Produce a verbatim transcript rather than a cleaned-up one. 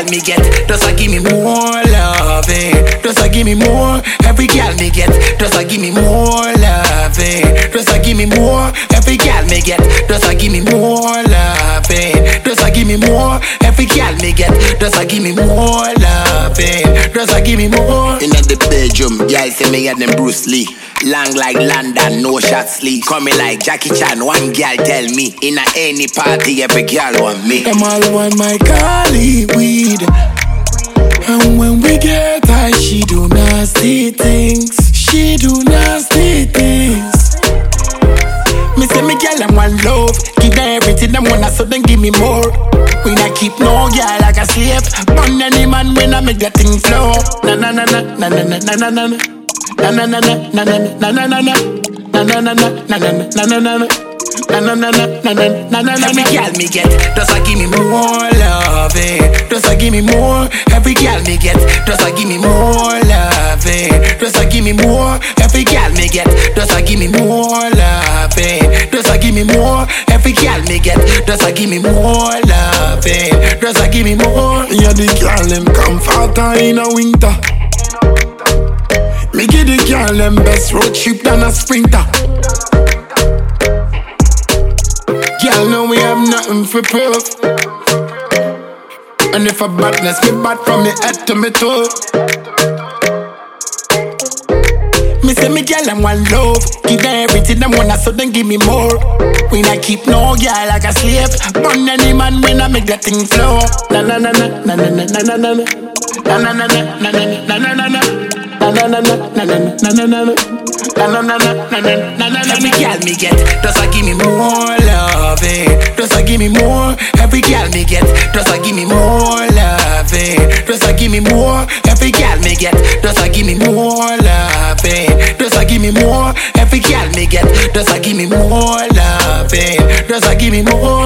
me get, just a give me more loving. Just a give me more, every girl me get. Just a give me more loving. Just a give me more, every girl me get. Just a give me more loving. Just a give me more, every girl me get. Just a give me more loving. Just a give me more. In the bedroom, girl say me and them Bruce Lee. Long like London, no shot sleep. Coming like Jackie Chan, one girl tell me. In a any party, every girl want me. Them all want my Cali weed. And when we get high, she do nasty things. She do nasty things. Me say me girl, I'm one love. Give her everything them wanna, so then give me more. We not keep no girl like a slave. Burn any man when I make that thing flow. Na na na na na na na na na na. Na na na na na na na na na na. Na na na na na na na na na na. Na na na na na na na na. Every girl me get, just a give me more loving. Just a give me more. Every girl me get, just a give me more loving. Just a give me more. Every girl me get, just a give me more loving. Just a give me more. Every girl me get, just a give me more loving. Just a give me more. Yeah, the girl them comforter in a winter. Me give the girl them best road trip than a sprinter. Girl know we have nothing for proof. And if a badness be bad from me head to me toe. Me say me girl I'm one love. Give her everything them wanna, so then give me more. We not keep no girl like a slave. Burn any man when I make that thing flow. Na na na na na na na na na na. Na na na na na na na na na. Na na na na na na na na na. Na na na na na na na na. Every girl me get, just a give me more loving. Just a give me more. Every girl me get, just a give me more loving. Just a give me more. Every girl me get, just a give me more loving. Just a give me more. Every girl me get, just a give me more loving. Just a give me more.